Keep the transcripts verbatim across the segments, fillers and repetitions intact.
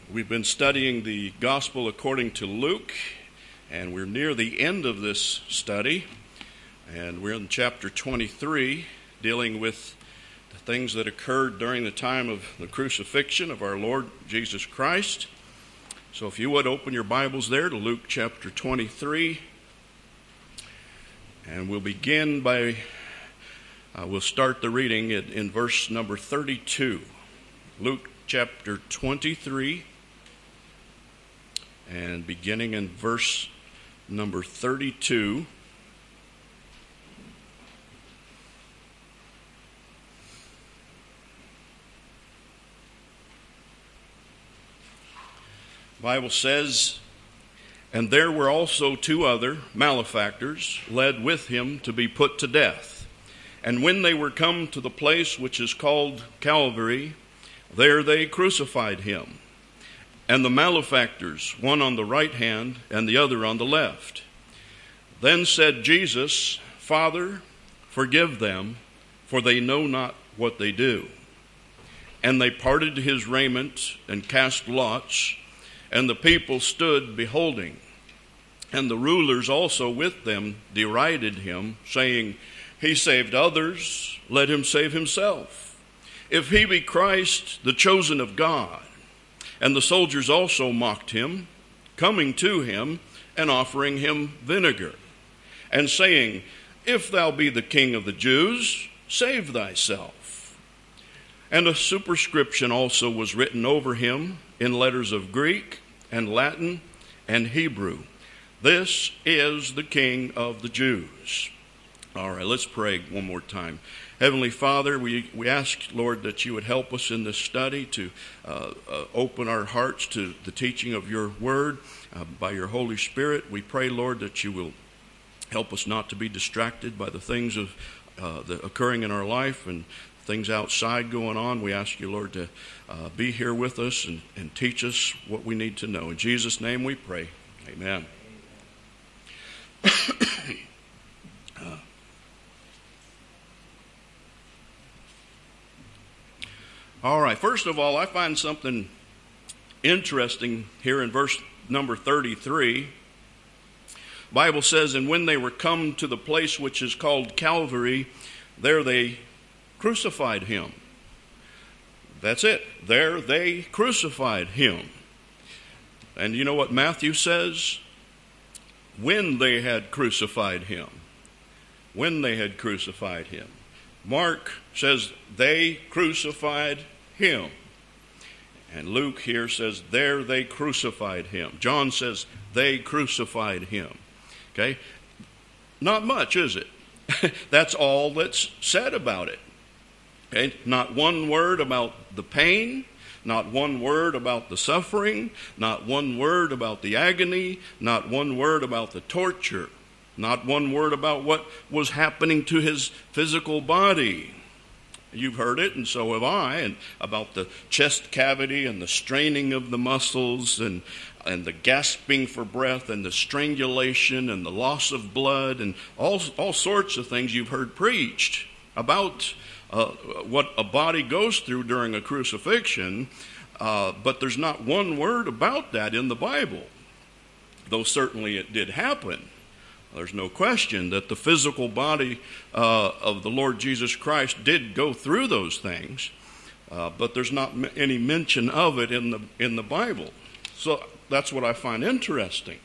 We've been studying the Gospel according to Luke, and we're near the end of this study, and we're in chapter twenty-three, dealing with the things that occurred during the time of the crucifixion of our Lord Jesus Christ. So if you would open your Bibles there to Luke chapter twenty-three, and we'll begin by, uh, we'll start the reading in, in verse number thirty-two. Luke chapter twenty-three, and beginning in verse number thirty-two. The Bible says, "And there were also two other malefactors led with him to be put to death. And when they were come to the place which is called Calvary, there they crucified him, and the malefactors, one on the right hand and the other on the left. Then said Jesus, Father, forgive them, for they know not what they do. And they parted his raiment and cast lots, and the people stood beholding. And the rulers also with them derided him, saying, He saved others, let him save himself. If he be Christ, the chosen of God. And the soldiers also mocked him, coming to him and offering him vinegar, and saying, If thou be the King of the Jews, save thyself. And a superscription also was written over him in letters of Greek and Latin and Hebrew. This is the King of the Jews. All right, let's pray one more time. Heavenly Father, we, we ask, Lord, that you would help us in this study to uh, uh, open our hearts to the teaching of your word uh, by your Holy Spirit. We pray, Lord, that you will help us not to be distracted by the things of uh, the occurring in our life and things outside going on. We ask you, Lord, to uh, be here with us and, and teach us what we need to know. In Jesus' name we pray. Amen. uh, All right, first of all, I find something interesting here in verse number thirty-three. The Bible says, And when they were come to the place which is called Calvary, there they crucified him. That's it. There they crucified him. And you know what Matthew says? When they had crucified him. When they had crucified him. Mark says they crucified him. And Luke here says there they crucified him. John says they crucified him. Okay? Not much, is it? That's all that's said about it. Okay? Not one word about the pain, not one word about the suffering, not one word about the agony, not one word about the torture. Not one word about what was happening to his physical body. You've heard it, and so have I, and about the chest cavity and the straining of the muscles and, and the gasping for breath and the strangulation and the loss of blood and all, all sorts of things you've heard preached about uh, what a body goes through during a crucifixion, uh, but there's not one word about that in the Bible, though certainly it did happen. There's no question that the physical body uh, of the Lord Jesus Christ did go through those things, uh, but there's not m- any mention of it in the in the Bible. So that's what I find interesting,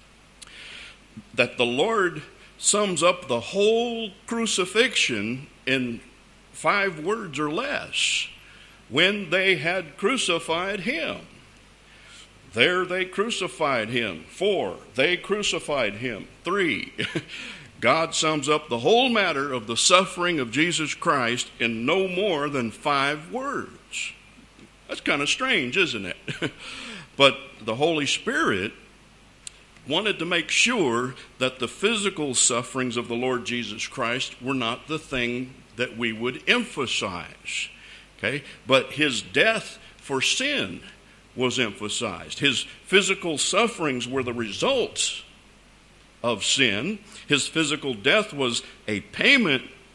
that the Lord sums up the whole crucifixion in five words or less. When they had crucified him. There they crucified him. Four, they crucified him. Three, God sums up the whole matter of the suffering of Jesus Christ in no more than five words. That's kind of strange, isn't it? But the Holy Spirit wanted to make sure that the physical sufferings of the Lord Jesus Christ were not the thing that we would emphasize. Okay? But his death for sin was emphasized. His physical sufferings were the results of sin. His physical death was a payment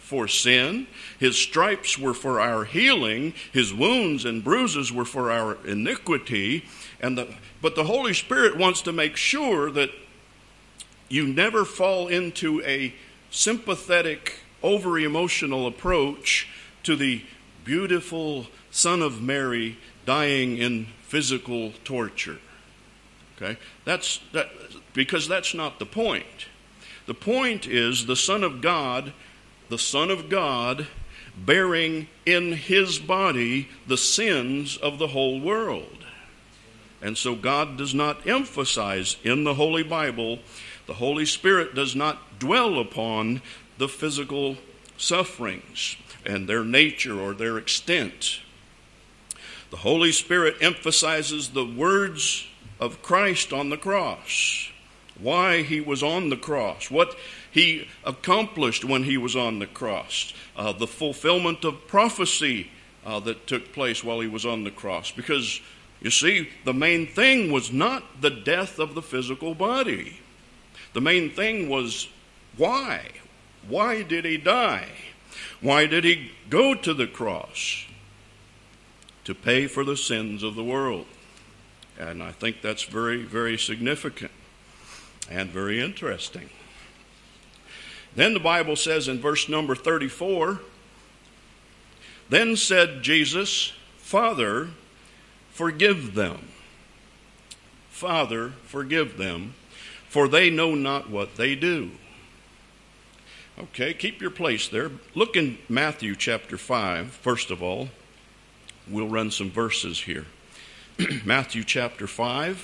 for sin. His stripes were for our healing. His wounds and bruises were for our iniquity. And the, but the Holy Spirit wants to make sure that you never fall into a sympathetic, over-emotional approach to the beautiful Son of Mary dying in physical torture. Okay? That's that, because that's not the point. The point is the Son of God, the Son of God, bearing in his body the sins of the whole world. And so God does not emphasize in the Holy Bible, the Holy Spirit does not dwell upon the physical sufferings and their nature or their extent. The Holy Spirit emphasizes the words of Christ on the cross. Why he was on the cross, what he accomplished when he was on the cross, uh, the fulfillment of prophecy uh, that took place while he was on the cross. Because, you see, the main thing was not the death of the physical body. The main thing was why? Why did he die? Why did he go to the cross? To pay for the sins of the world. And I think that's very, very significant. And very interesting. Then the Bible says in verse number thirty-four, then said Jesus, Father, forgive them. Father, forgive them, for they know not what they do. Okay, keep your place there. Look in Matthew chapter five, first of all. We'll run some verses here. Matthew chapter five.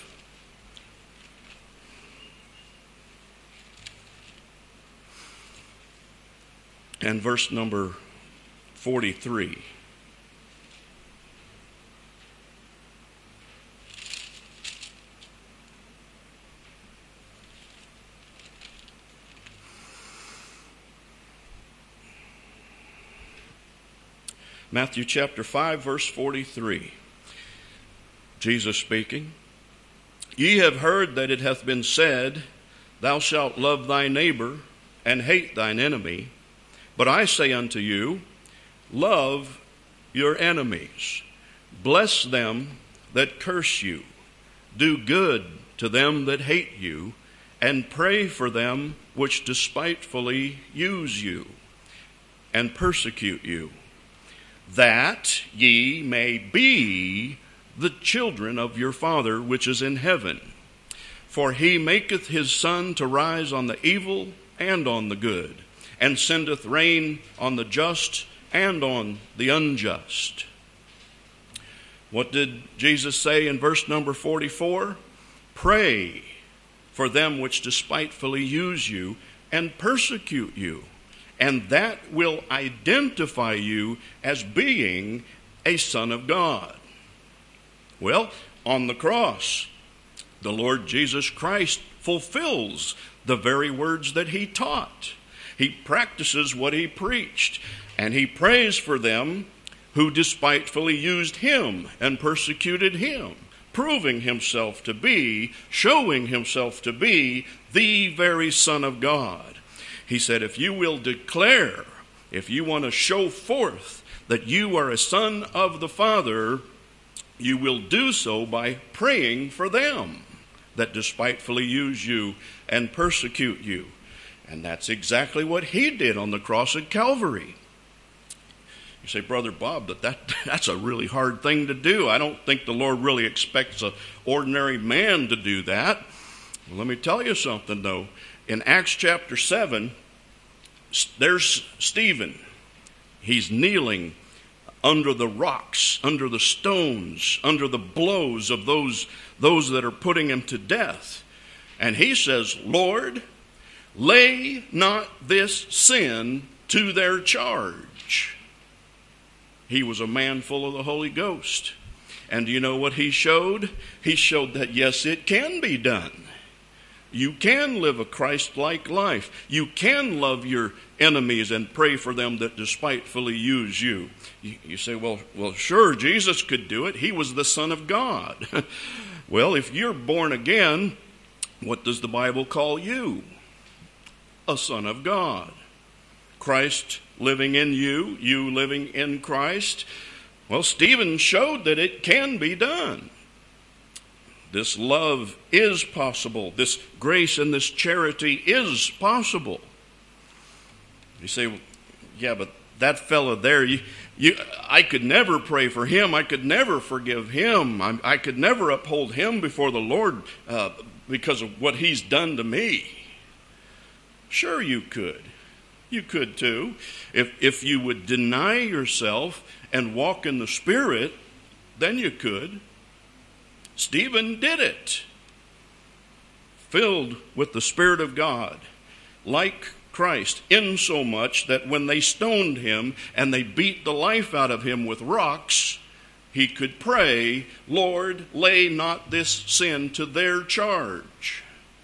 And verse number forty-three. Matthew chapter five, verse forty-three. Jesus speaking. Ye have heard that it hath been said, Thou shalt love thy neighbor and hate thine enemy. But I say unto you, love your enemies. Bless them that curse you. Do good to them that hate you, and pray for them which despitefully use you and persecute you, that ye may be the children of your Father which is in heaven. For he maketh his sun to rise on the evil and on the good, and sendeth rain on the just and on the unjust. What did Jesus say in verse number forty-four? Pray for them which despitefully use you and persecute you, and that will identify you as being a son of God. Well, on the cross, the Lord Jesus Christ fulfills the very words that he taught. He practices what he preached, and he prays for them who despitefully used him and persecuted him, proving himself to be, showing himself to be the very Son of God. He said, if you will declare, if you want to show forth that you are a son of the Father, you will do so by praying for them that despitefully use you and persecute you. And that's exactly what he did on the cross at Calvary. You say, Brother Bob, that, that that's a really hard thing to do. I don't think the Lord really expects an ordinary man to do that. Well, let me tell you something, though. In Acts chapter seven, there's Stephen. He's kneeling under the rocks, under the stones, under the blows of those, those that are putting him to death. And he says, Lord, lay not this sin to their charge. He was a man full of the Holy Ghost. And do you know what he showed? He showed that, yes, it can be done. You can live a Christ-like life. You can love your enemies and pray for them that despitefully use you. You, you say, well, well, sure, Jesus could do it. He was the Son of God. Well, if you're born again, what does the Bible call you? A son of God. Christ living in you, you living in Christ. Well, Stephen showed that it can be done. This love is possible. This grace and this charity is possible. You say, well, yeah, but that fellow there, you, you, I could never pray for him. I could never forgive him. I, I could never uphold him before the Lord uh, because of what he's done to me. Sure you could. You could too. If, if you would deny yourself and walk in the Spirit, then you could. Stephen did it. Filled with the Spirit of God, like Christ, insomuch that when they stoned him and they beat the life out of him with rocks, he could pray, Lord, lay not this sin to their charge.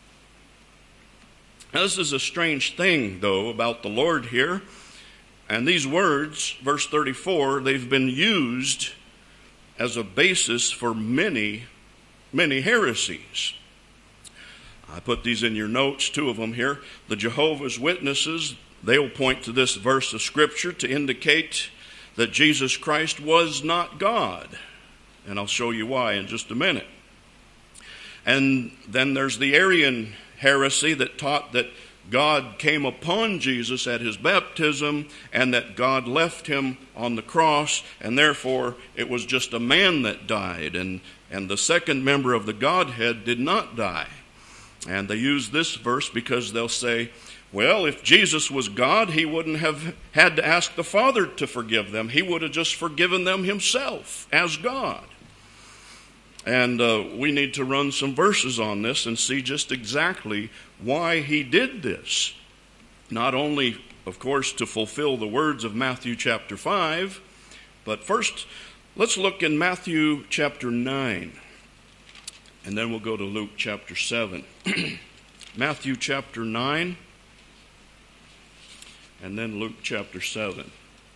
Now, this is a strange thing, though, about the Lord here. And these words, verse thirty-four, they've been used as a basis for many, many heresies. I put these in your notes, two of them here. The Jehovah's Witnesses, they'll point to this verse of Scripture to indicate that Jesus Christ was not God. And I'll show you why in just a minute. And then there's the Arian heresy that taught that God came upon Jesus at his baptism and that God left him on the cross, and therefore it was just a man that died, and, and the second member of the Godhead did not die. And they use this verse because they'll say, well, if Jesus was God, he wouldn't have had to ask the Father to forgive them. He would have just forgiven them himself as God. And uh, we need to run some verses on this and see just exactly why he did this. Not only, of course, to fulfill the words of Matthew chapter five, but first, let's look in Matthew chapter nine. And then we'll go to Luke chapter seven. Matthew chapter nine, and then Luke chapter seven.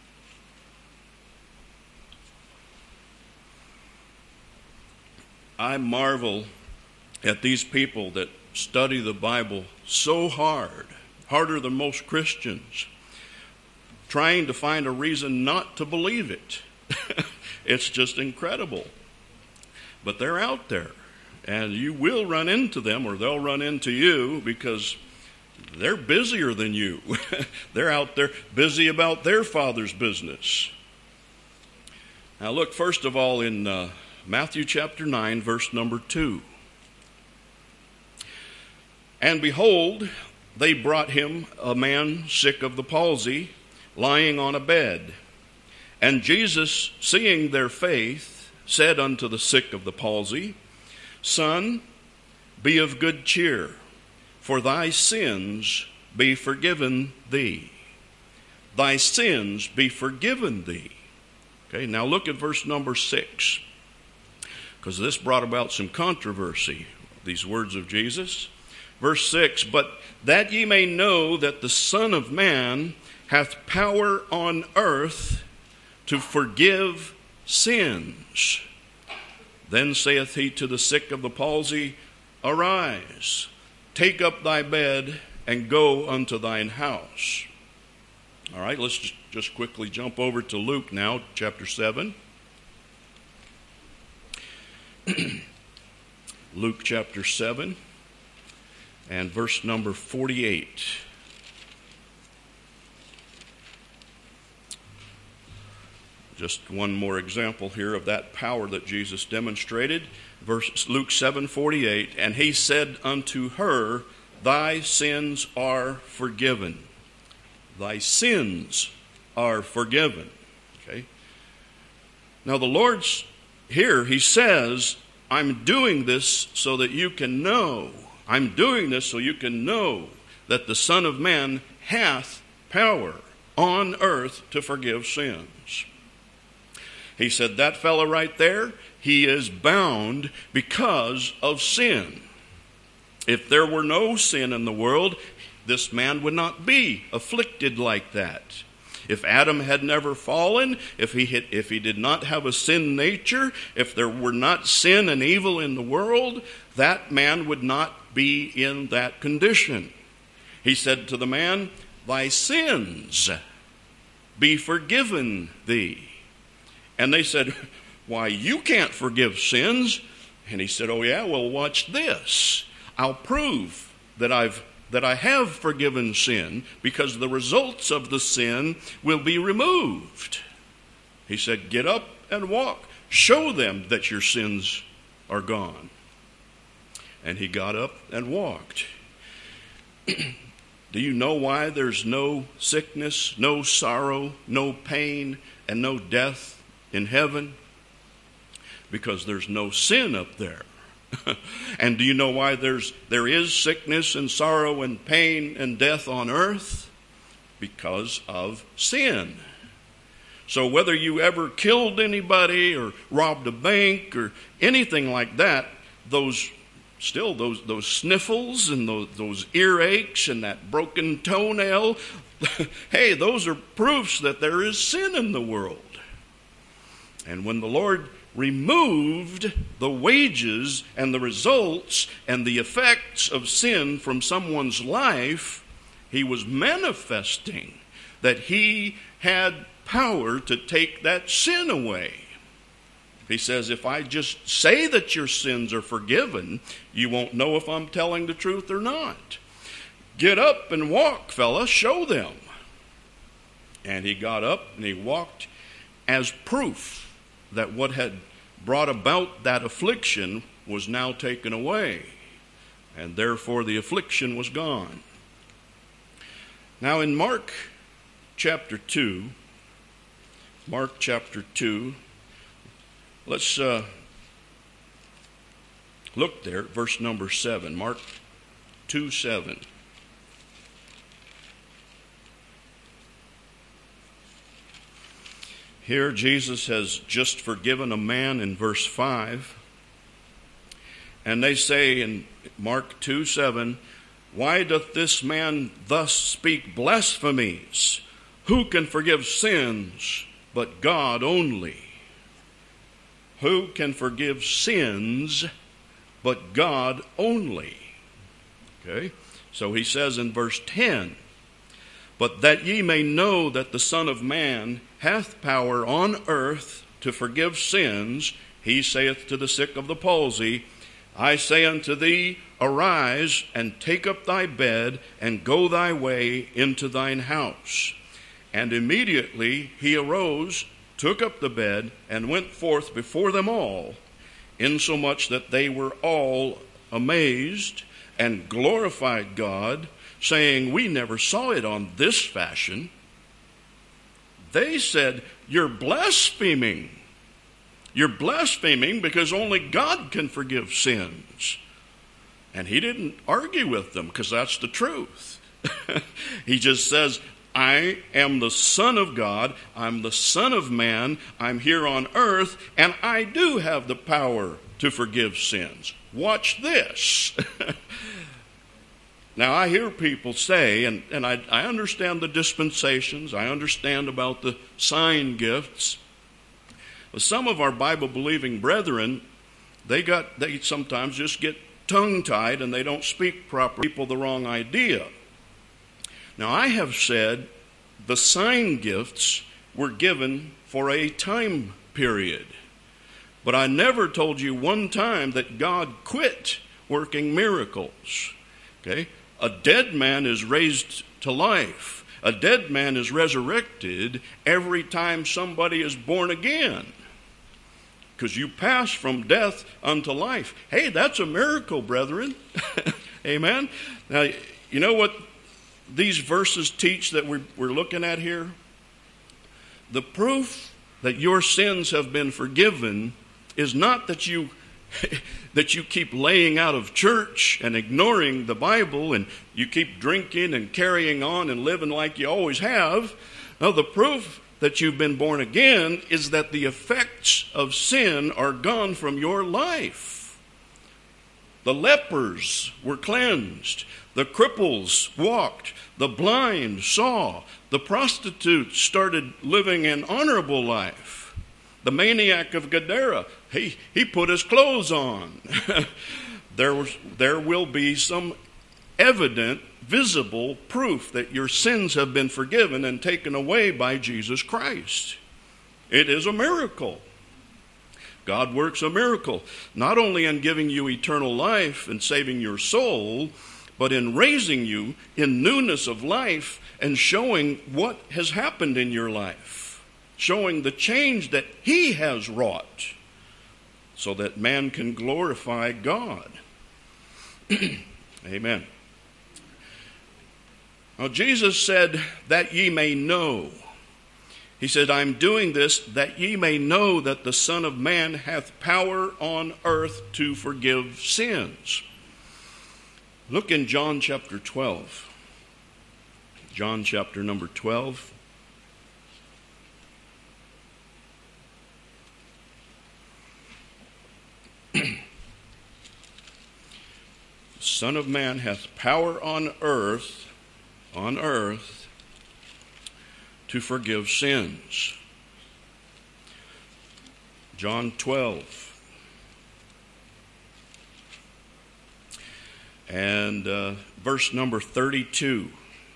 I marvel at these people that study the Bible so hard, harder than most Christians, trying to find a reason not to believe it. It's just incredible. But they're out there. And you will run into them, or they'll run into you, because they're busier than you. They're out there busy about their Father's business. Now look, first of all, in uh, Matthew chapter nine, verse number two. And behold, they brought him a man sick of the palsy, lying on a bed. And Jesus, seeing their faith, said unto the sick of the palsy, Son, be of good cheer, for thy sins be forgiven thee. Thy sins be forgiven thee. Okay, now look at verse number six, because this brought about some controversy, these words of Jesus. Verse six, but that ye may know that the Son of Man hath power on earth to forgive sins. Then saith he to the sick of the palsy, Arise, take up thy bed, and go unto thine house. All right, let's just, just quickly jump over to Luke now, chapter seven. Luke chapter seven, and verse number forty-eight. Just one more example here of that power that Jesus demonstrated. Verse Luke seven forty-eight, and he said unto her, Thy sins are forgiven. Thy sins are forgiven. Okay. Now the Lord's here, he says, I'm doing this so that you can know. I'm doing this so you can know that the Son of Man hath power on earth to forgive sins. He said, that fellow right there, he is bound because of sin. If there were no sin in the world, this man would not be afflicted like that. If Adam had never fallen, if he had, if he did not have a sin nature, if there were not sin and evil in the world, that man would not be in that condition. He said to the man, Thy sins be forgiven thee. And they said, why, you can't forgive sins. And he said, oh yeah, well, watch this. I'll prove that I've that I have forgiven sin, because the results of the sin will be removed. He said, get up and walk. Show them that your sins are gone. And he got up and walked. Do you know why there's no sickness, no sorrow, no pain, and no death in heaven? Because there's no sin up there. And do you know why there's there is sickness and sorrow and pain and death on earth? Because of sin. So whether you ever killed anybody or robbed a bank or anything like that, those still those those sniffles and those, those earaches and that broken toenail, hey, those are proofs that there is sin in the world. And when the Lord removed the wages and the results and the effects of sin from someone's life, he was manifesting that he had power to take that sin away. He says, if I just say that your sins are forgiven, you won't know if I'm telling the truth or not. Get up and walk, fella, show them. And he got up and he walked as proof that what had brought about that affliction was now taken away, and therefore the affliction was gone. Now in Mark chapter two, Mark chapter two, let's uh, look there at verse number seven, Mark two seven. Here Jesus has just forgiven a man in verse five. And they say in Mark two seven, why doth this man thus speak blasphemies? Who can forgive sins but God only? Who can forgive sins but God only? Okay, so he says in verse ten, but that ye may know that the Son of Man hath power on earth to forgive sins, he saith to the sick of the palsy, I say unto thee, arise and take up thy bed and go thy way into thine house. And immediately he arose, took up the bed, and went forth before them all, insomuch that they were all amazed and glorified God, saying, we never saw it on this fashion. They said, you're blaspheming. You're blaspheming because only God can forgive sins. And he didn't argue with them because that's the truth. He just says, I am the Son of God. I'm the Son of Man. I'm here on earth, and I do have the power to forgive sins. Watch this. Now, I hear people say, and, and I, I understand the dispensations, I understand about the sign gifts, but some of our Bible-believing brethren, they got they sometimes just get tongue-tied and they don't speak properly, people the wrong idea. Now, I have said the sign gifts were given for a time period, but I never told you one time that God quit working miracles. Okay? A dead man is raised to life. A dead man is resurrected every time somebody is born again. Because you pass from death unto life. Hey, that's a miracle, brethren. Amen? Now, you know what these verses teach that we're, we're looking at here? The proof that your sins have been forgiven is not that you that you keep laying out of church and ignoring the Bible and you keep drinking and carrying on and living like you always have. No, the proof that you've been born again is that the effects of sin are gone from your life. The lepers were cleansed. The cripples walked. The blind saw. The prostitutes started living an honorable life. The maniac of Gadara, he, he put his clothes on. there was, there will be some evident visible proof that your sins have been forgiven and taken away by Jesus Christ. It is a miracle. God works a miracle, not only in giving you eternal life and saving your soul, but in raising you in newness of life and showing what has happened in your life, showing the change that He has wrought so that man can glorify God. Amen. Now, Jesus said, that ye may know. He said, I'm doing this that ye may know that the Son of Man hath power on earth to forgive sins. Look in John chapter twelve. John chapter number twelve. The Son of Man hath power on earth, on earth, to forgive sins. John twelve. And uh, verse number thirty-two.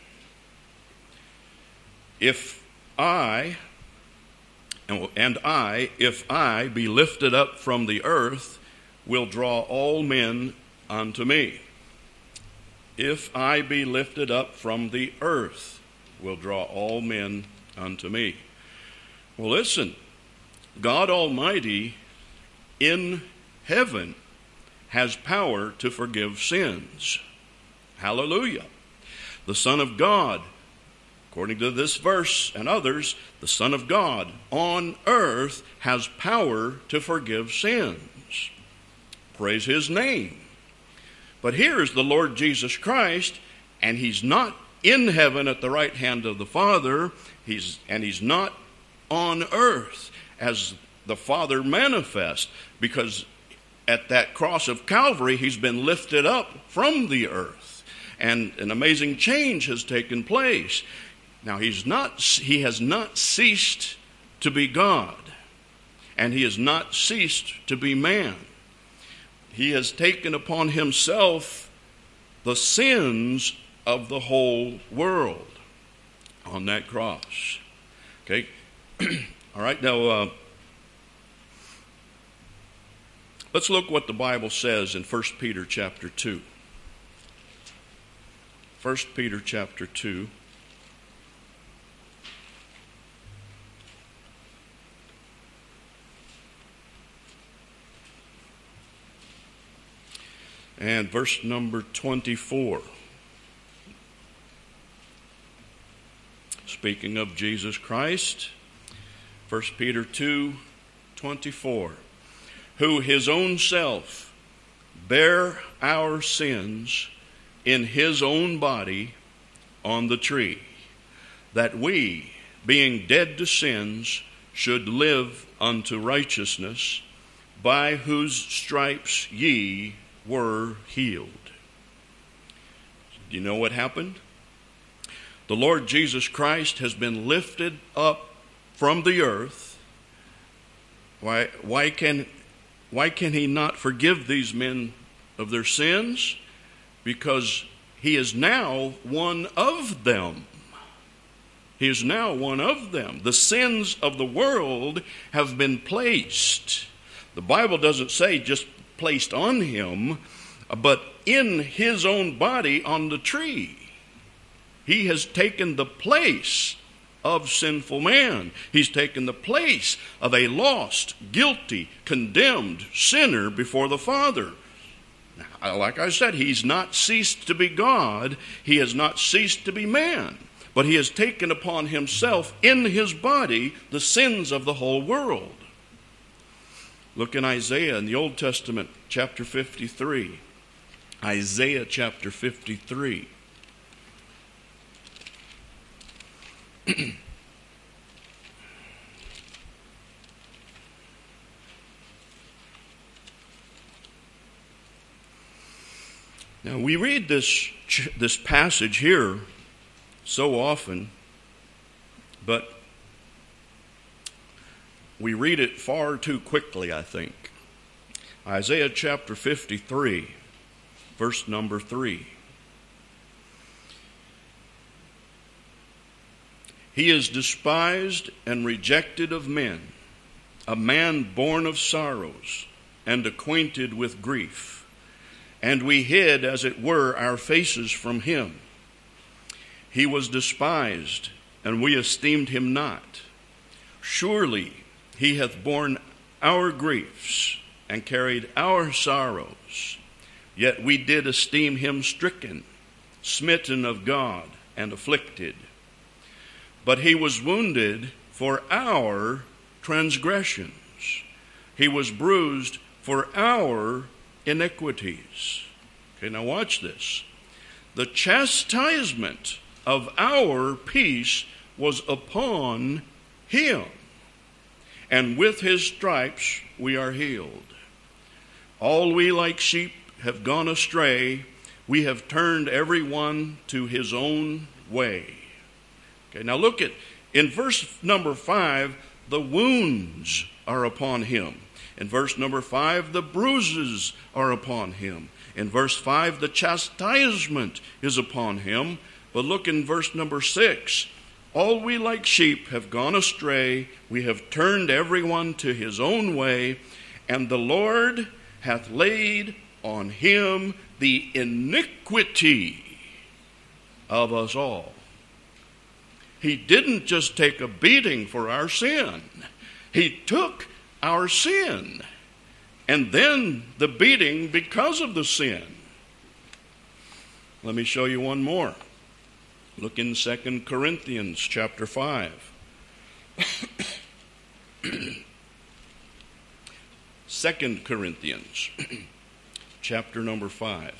If I, and I, if I be lifted up from the earth, will draw all men unto me. If I be lifted up from the earth, will draw all men unto me. Well, listen, God Almighty in heaven has power to forgive sins. Hallelujah. The Son of God, according to this verse and others, the Son of God on earth has power to forgive sins. Praise His name. But here is the Lord Jesus Christ, and He's not in heaven at the right hand of the Father, he's and He's not on earth as the Father manifests, because at that cross of Calvary, He's been lifted up from the earth, and an amazing change has taken place. Now, he's not, he has not ceased to be God, and He has not ceased to be man. He has taken upon Himself the sins of the whole world on that cross. Okay? All right, now uh, let's look what the Bible says in First Peter chapter two. First Peter chapter two. And verse number twenty-four. Speaking of Jesus Christ, First Peter two twenty-four. Who His own self bare our sins in His own body on the tree, that we, being dead to sins, should live unto righteousness, by whose stripes ye were healed. Do you know what happened? The Lord Jesus Christ has been lifted up from the earth. Why, why can, why can He not forgive these men of their sins? Because He is now one of them. He is now one of them. The sins of the world have been placed. The Bible doesn't say just placed on Him, but in His own body on the tree. He has taken the place of sinful man. He's taken the place of a lost, guilty, condemned sinner before the Father. Now, like I said, He's not ceased to be God. He has not ceased to be man. But He has taken upon Himself in His body the sins of the whole world. Look in Isaiah in the Old Testament, chapter fifty-three. Isaiah chapter fifty-three. Now, we read this, this passage here so often, but we read it far too quickly, I think. Isaiah chapter fifty-three, verse number three. He is despised and rejected of men, a man born of sorrows and acquainted with grief. And we hid, as it were, our faces from him. He was despised, and we esteemed him not. Surely he hath borne our griefs and carried our sorrows. Yet we did esteem him stricken, smitten of God, and afflicted. But he was wounded for our transgressions. He was bruised for our iniquities. Okay, now watch this. The chastisement of our peace was upon him, and with his stripes we are healed. All we like sheep have gone astray. We have turned every one to his own way. Okay, now look at, in verse number five, the wounds are upon him. In verse number five, the bruises are upon him. In verse five, the chastisement is upon him. But look in verse number six. All we like sheep have gone astray. We have turned everyone to his own way. And the Lord hath laid on him the iniquity of us all. He didn't just take a beating for our sin. He took our sin, and then the beating because of the sin. Let me show you one more. Look in Second Corinthians chapter five. Second Corinthians chapter number five.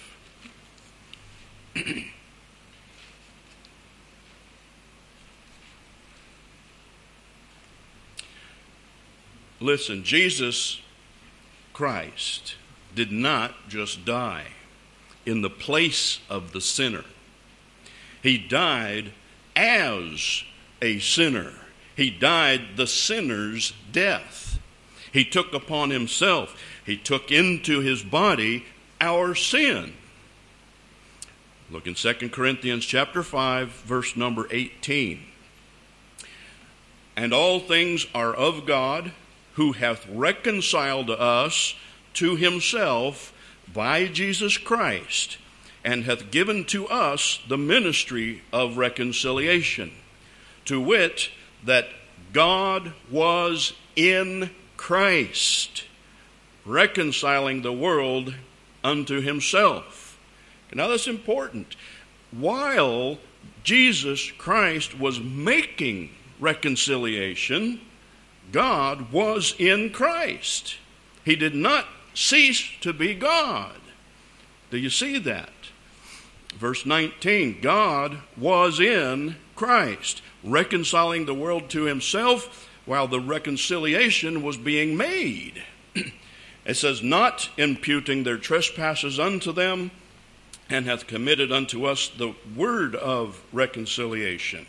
Listen, Jesus Christ did not just die in the place of the sinner. He died as a sinner. He died the sinner's death. He took upon himself, he took into his body our sin. Look in Second Corinthians chapter five, verse number eighteen. And all things are of God, who hath reconciled us to himself by Jesus Christ, and hath given to us the ministry of reconciliation, to wit, that God was in Christ, reconciling the world unto himself. Now that's important. While Jesus Christ was making reconciliation, God was in Christ. He did not cease to be God. Do you see that? Verse nineteen, God was in Christ, reconciling the world to himself while the reconciliation was being made. It says, not imputing their trespasses unto them, and hath committed unto us the word of reconciliation.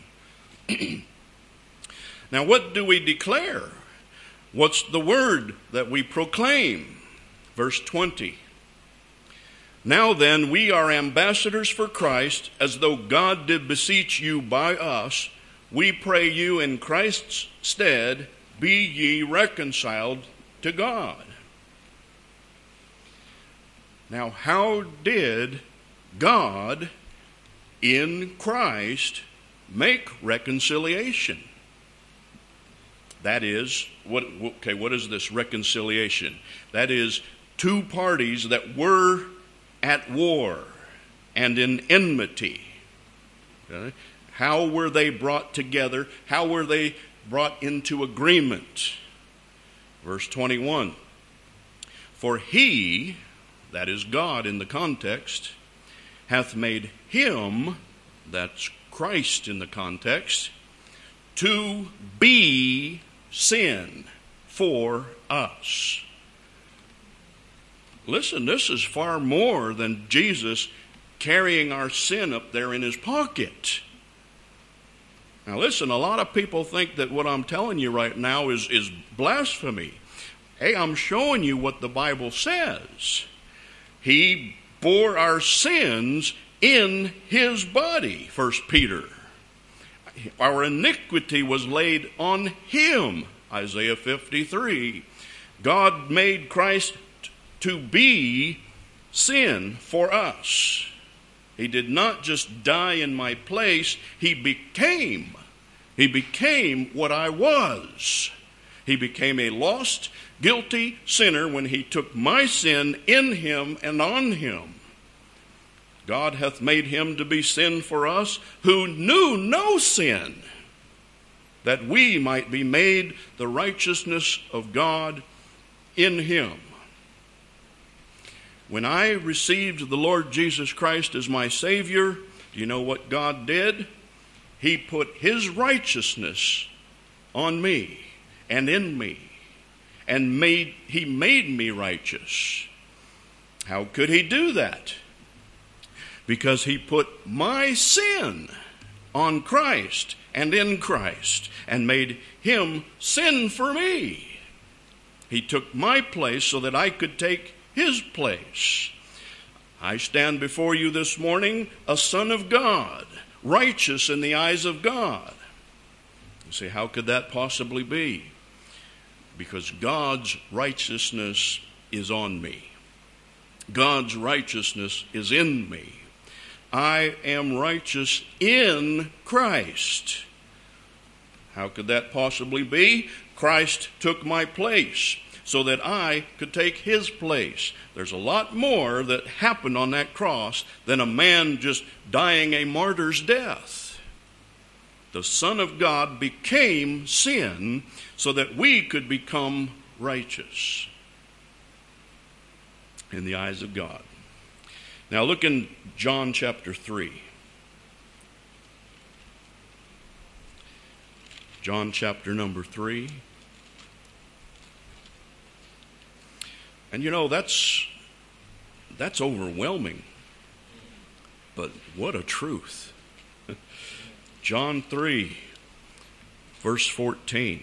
Now, what do we declare? What's the word that we proclaim? Verse twenty. Now then, we are ambassadors for Christ, as though God did beseech you by us. We pray you in Christ's stead, be ye reconciled to God. Now, how did God in Christ make reconciliation? That is, what, okay, what is this reconciliation? That is, two parties that were at war and in enmity. Okay? How were they brought together? How were they brought into agreement? Verse twenty-one. For he, that is God in the context, hath made him, that's Christ in the context, to be sin for us. Listen, this is far more than Jesus carrying our sin up there in his pocket. Now listen, a lot of people think that what I'm telling you right now is, is blasphemy. Hey, I'm showing you what the Bible says. He bore our sins in his body, First Peter. our iniquity was laid on him. Isaiah fifty-three. God made Christ to be sin for us. He did not just die in my place. He became. He became what I was. He became a lost, guilty sinner when he took my sin in him and on him. God hath made him to be sin for us who knew no sin, that we might be made the righteousness of God in him. When I received the Lord Jesus Christ as my Savior, do you know what God did? He put his righteousness on me and in me, and made he made me righteous. How could he do that? Because he put my sin on Christ and in Christ and made him sin for me. He took my place so that I could take his place. I stand before you this morning a son of God, righteous in the eyes of God. You say, how could that possibly be? Because God's righteousness is on me. God's righteousness is in me. I am righteous in Christ. How could that possibly be? Christ took my place so that I could take his place. There's a lot more that happened on that cross than a man just dying a martyr's death. The Son of God became sin so that we could become righteous in the eyes of God. Now look in John chapter three. John chapter number three. And you know, that's that's overwhelming. But what a truth. John three, verse fourteen.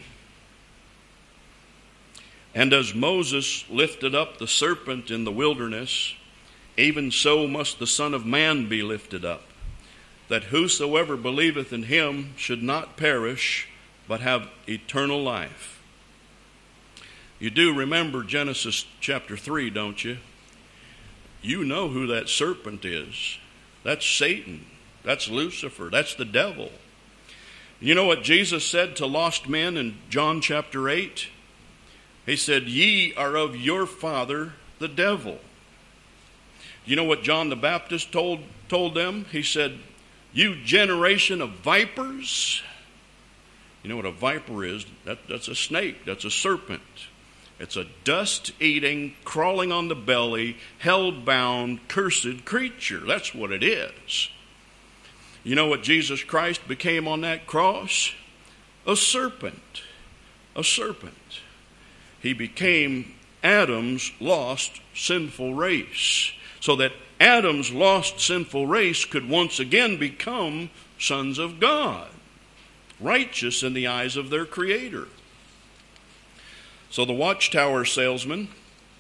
And as Moses lifted up the serpent in the wilderness, even so must the Son of Man be lifted up, that whosoever believeth in him should not perish, but have eternal life. You do remember Genesis chapter three, don't you? You know who that serpent is. That's Satan. That's Lucifer. That's the devil. You know what Jesus said to lost men in John chapter eight? He said, ye are of your father, the devil. You know what John the Baptist told, told them? He said, you generation of vipers. You know what a viper is? That, that's a snake. That's a serpent. It's a dust-eating, crawling on the belly, hell-bound, cursed creature. That's what it is. You know what Jesus Christ became on that cross? A serpent. A serpent. He became Adam's lost, sinful race, so that Adam's lost, sinful race could once again become sons of God, righteous in the eyes of their Creator. So the Watchtower salesman,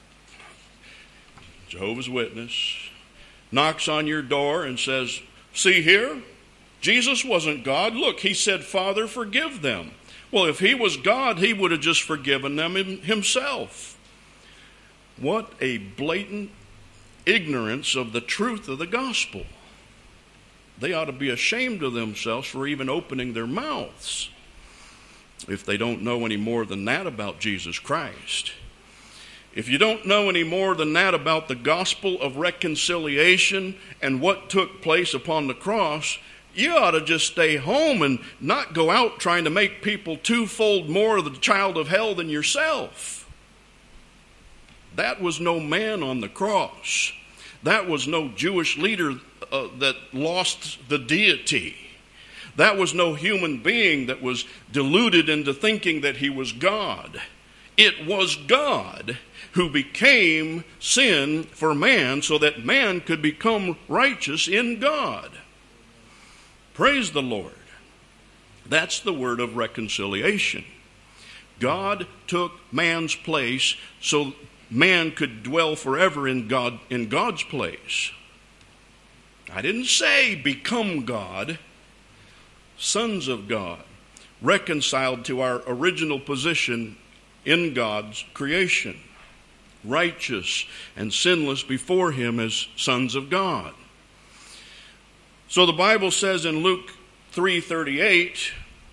Jehovah's Witness, knocks on your door and says, see here, Jesus wasn't God. Look, he said, Father, forgive them. Well, if he was God, he would have just forgiven them himself. What a blatant ignorance of the truth of the gospel. They ought to be ashamed of themselves for even opening their mouths if they don't know any more than that about Jesus Christ. If you don't know any more than that about the gospel of reconciliation and what took place upon the cross, you ought to just stay home and not go out trying to make people twofold more of the child of hell than yourself. That was no man on the cross. That was no Jewish leader uh, that lost the deity. That was no human being that was deluded into thinking that he was God. It was God who became sin for man so that man could become righteous in God. Praise the Lord. That's the word of reconciliation. God took man's place so man could dwell forever in God, in God's place. I didn't say become God. sons of God, reconciled to our original position in God's creation, righteous and sinless before him as sons of God. So the Bible says in Luke three thirty-eight,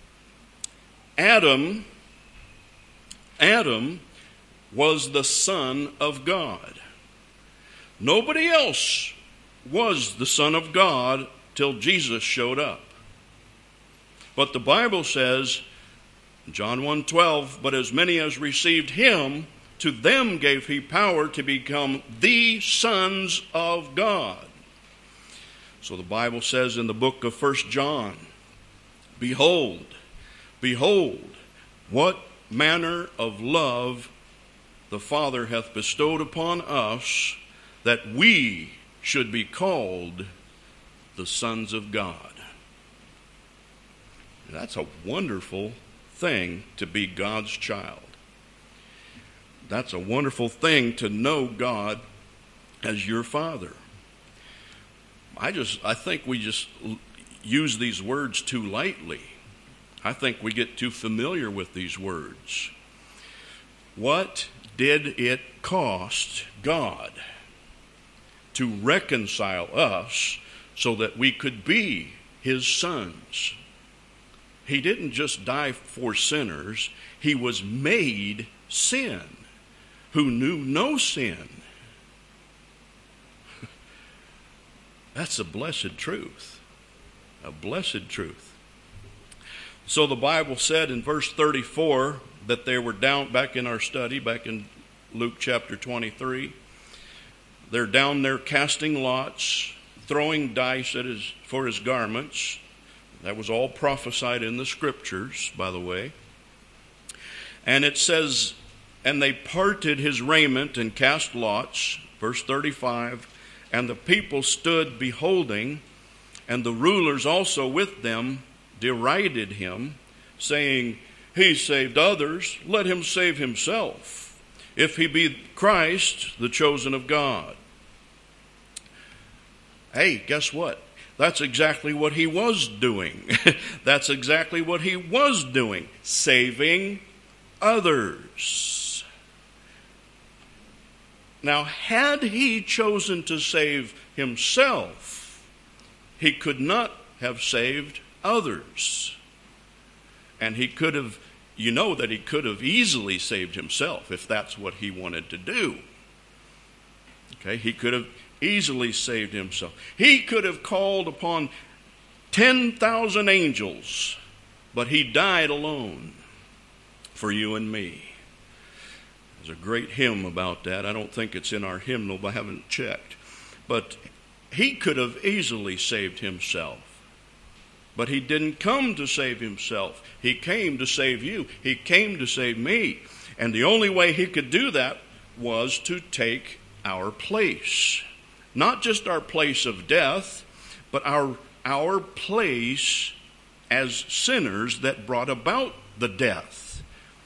Adam, Adam was the Son of God. Nobody else was the Son of God till Jesus showed up. But the Bible says, John one twelve, but as many as received him, to them gave he power to become the sons of God. So the Bible says in the book of First John, Behold, behold, what manner of love the Father hath bestowed upon us, that we should be called the sons of God. That's a wonderful thing to be God's child. That's a wonderful thing to know God as your Father. I just, I think we just use these words too lightly. I think we get too familiar with these words. What did it cost God to reconcile us so that we could be his sons? He didn't just die for sinners. He was made sin, who knew no sin. That's a blessed truth. A blessed truth. So the Bible said in verse thirty-four that they were down, back in our study, back in Luke chapter twenty-three, they're down there casting lots, throwing dice at his, for his garments. That was all prophesied in the scriptures, by the way. And it says, and they parted his raiment and cast lots, verse thirty-five, and the people stood beholding, and the rulers also with them derided him, saying, He saved others, let him save himself, if he be Christ, the chosen of God. Hey, guess what? That's exactly what he was doing. That's exactly what he was doing, saving others. Now, had he chosen to save himself, he could not have saved others. And he could have, you know that he could have easily saved himself if that's what he wanted to do. Okay, he could have easily saved himself. He could have called upon ten thousand angels, but he died alone for you and me. There's a great hymn about that. I don't think it's in our hymnal, but I haven't checked. But he could have easily saved himself. But he didn't come to save himself. He came to save you. He came to save me. And the only way he could do that was to take our place. Not just our place of death, but our, our place as sinners that brought about the death.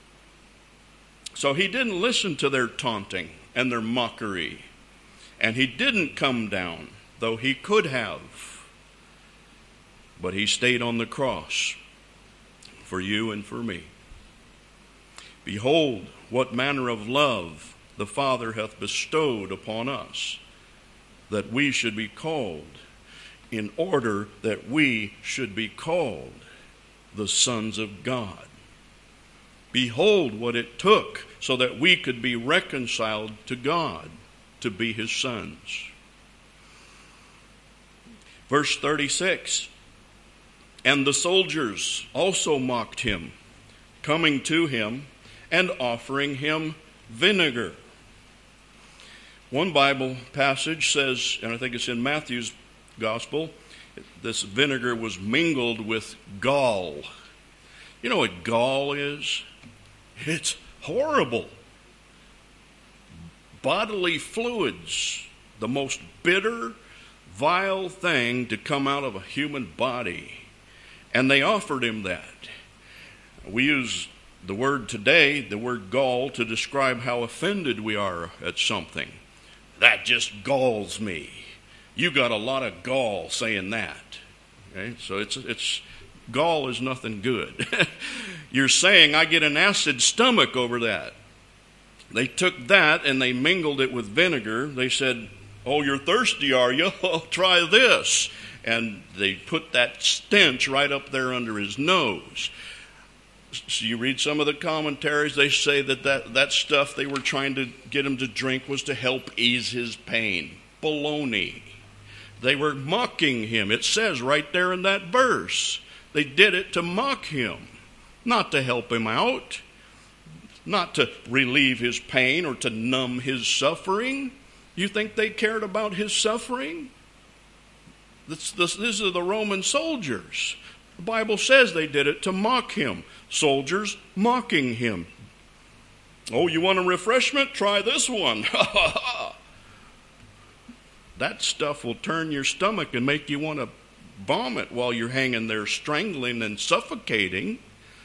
So he didn't listen to their taunting and their mockery. And he didn't come down, though he could have. But he stayed on the cross for you and for me. Behold, what manner of love the Father hath bestowed upon us, that we should be called, in order that we should be called the sons of God. Behold what it took so that we could be reconciled to God, to be his sons. Verse thirty-six, and the soldiers also mocked him, coming to him and offering him vinegar. One Bible passage says, and I think it's in Matthew's gospel, this vinegar was mingled with gall. You know what gall is? It's horrible. Bodily fluids, the most bitter, vile thing to come out of a human body. And they offered him that. We use the word today, the word gall, to describe how offended we are at something. That just galls me. You got a lot of gall saying that. Okay? So it's it's gall is nothing good. You're saying I get an acid stomach over that. They took that and they mingled it with vinegar. They said, oh, you're thirsty, are you? Oh, try this. And they put that stench right up there under his nose. So you read some of the commentaries, they say that that, that stuff they were trying to get him to drink was to help ease his pain. Baloney. They were mocking him. It says right there in that verse. They did it to mock him, not to help him out, not to relieve his pain or to numb his suffering. You think they cared about his suffering? This, this, these are the Roman soldiers. The Bible says they did it to mock him. Soldiers mocking him. Oh, you want a refreshment? Try this one. That stuff will turn your stomach and make you want to vomit while you're hanging there strangling and suffocating.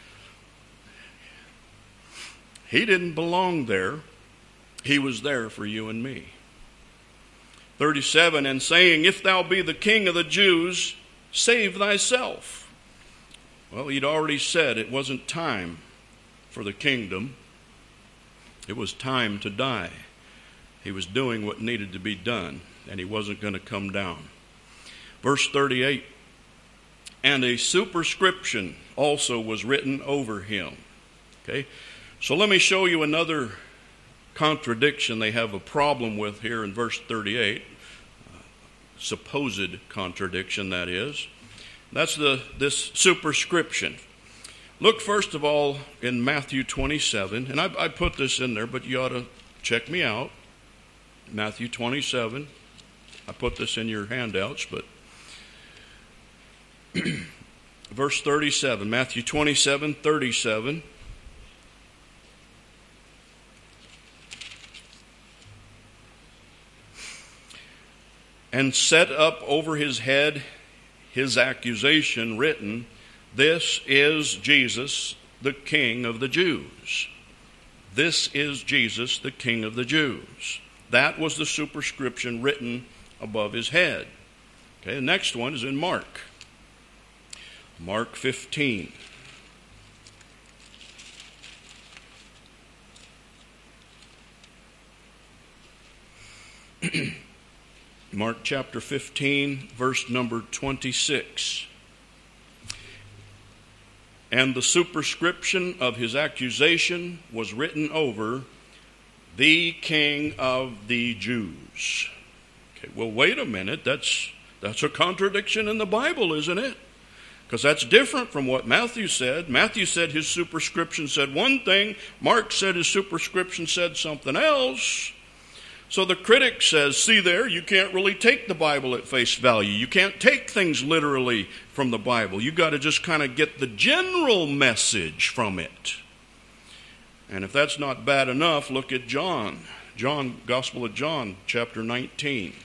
He didn't belong there. He was there for you and me. thirty-seven, and saying, if thou be the king of the Jews, save thyself. Well, he'd already said it wasn't time for the kingdom. It was time to die. He was doing what needed to be done, and he wasn't going to come down. Verse thirty-eight, and a superscription also was written over him. Okay, so let me show you another contradiction they have a problem with here in verse thirty-eight. Uh, supposed contradiction, that is. That's the this superscription. Look first of all in Matthew twenty-seven, and I, I put this in there, but you ought to check me out. Matthew twenty-seven. I put this in your handouts, but verse thirty-seven, Matthew twenty-seven, thirty-seven. And set up over his head his accusation written, this is Jesus, the King of the Jews. This is Jesus, the King of the Jews. That was the superscription written above his head. Okay, the next one is in Mark. Mark fifteen. Mark chapter fifteen, verse number twenty-six. And the superscription of his accusation was written over, the King of the Jews. Okay, well, wait a minute. That's, that's a contradiction in the Bible, isn't it? Because that's different from what Matthew said. Matthew said his superscription said one thing. Mark said his superscription said something else. So the critic says, see there, you can't really take the Bible at face value. You can't take things literally from the Bible. You've got to just kind of get the general message from it. And if that's not bad enough, look at John. John, Gospel of John, chapter nineteen.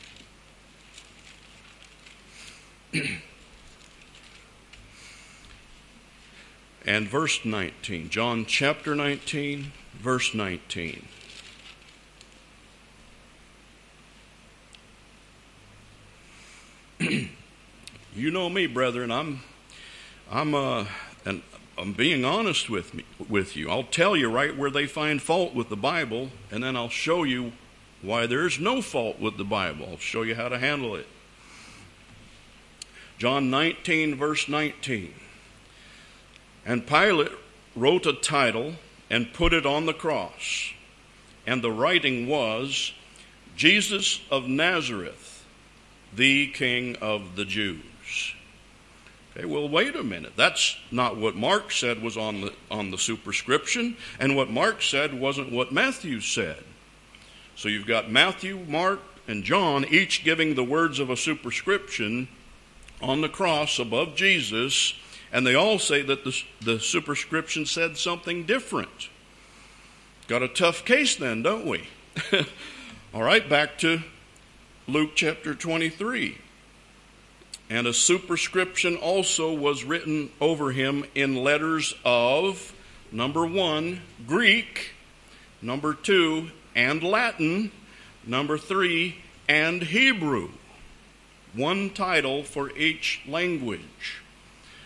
And verse nineteen. John chapter nineteen, verse nineteen. You know me, brethren. I'm, I'm, uh, and I'm being honest with me, with you. I'll tell you right where they find fault with the Bible, and then I'll show you why there's no fault with the Bible. I'll show you how to handle it. John nineteen, verse nineteen. And Pilate wrote a title and put it on the cross, and the writing was, Jesus of Nazareth, the King of the Jews. Okay, well, wait a minute. That's not what Mark said was on the, on the superscription, and what Mark said wasn't what Matthew said. So you've got Matthew, Mark, and John each giving the words of a superscription on the cross above Jesus, and they all say that the, the superscription said something different. Got a tough case then, don't we? All right, back to Luke chapter twenty-three. And a superscription also was written over him in letters of, number one, Greek, number two, and Latin, number three, and Hebrew. One title for each language.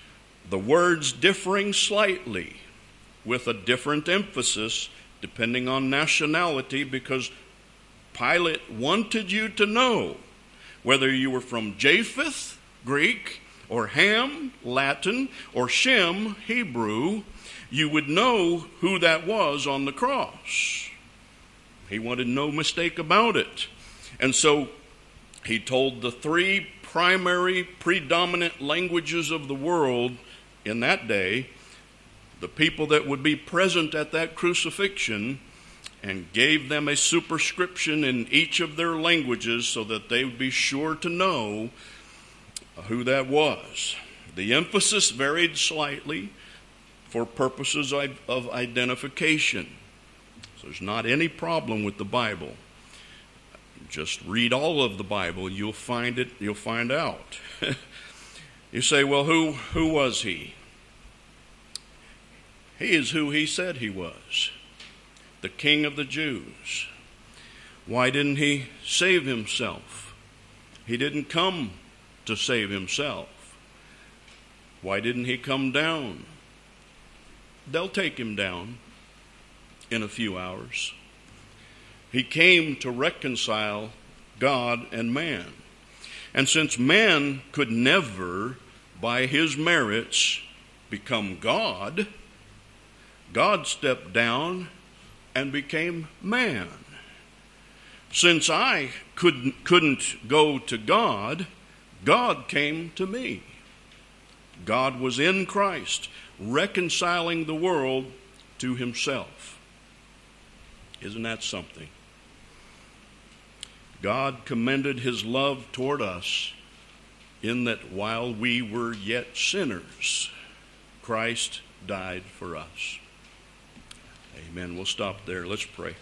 the words differing slightly with a different emphasis depending on nationality, because Pilate wanted you to know whether you were from Japheth, Greek, or Ham, Latin, or Shem, Hebrew, you would know who that was on the cross. He wanted no mistake about it. And so he told the three primary predominant languages of the world in that day, the people that would be present at that crucifixion, and gave them a superscription in each of their languages so that they would be sure to know who that was. The emphasis varied slightly for purposes of identification. So there's not any problem with the Bible. Just read all of the Bible, you'll find it, you'll find out. You say, well, who who was he? He is who he said he was. The King of the Jews. Why didn't he save himself? He didn't come to save himself. Why didn't he come down? They'll take him down in a few hours. He came to reconcile God and man. And since man could never, by his merits, become God, God stepped down and became man. Since I couldn't, couldn't go to God, God came to me. God was in Christ, reconciling the world to himself. Isn't that something? God commended his love toward us in that while we were yet sinners, Christ died for us. Amen. We'll stop there. Let's pray.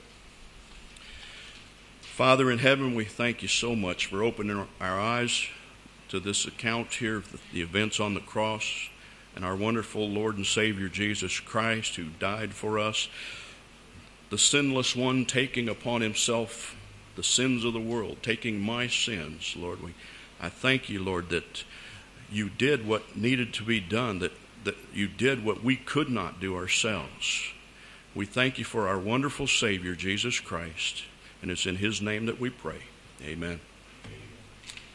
Father in heaven, we thank you so much for opening our eyes to this account here of the events on the cross and our wonderful Lord and Savior Jesus Christ, who died for us, the sinless one, taking upon himself the sins of the world, taking my sins. Lord, we, I thank you, Lord, that you did what needed to be done, that, that you did what we could not do ourselves. We thank you for our wonderful Savior, Jesus Christ, and it's in his name that we pray. Amen.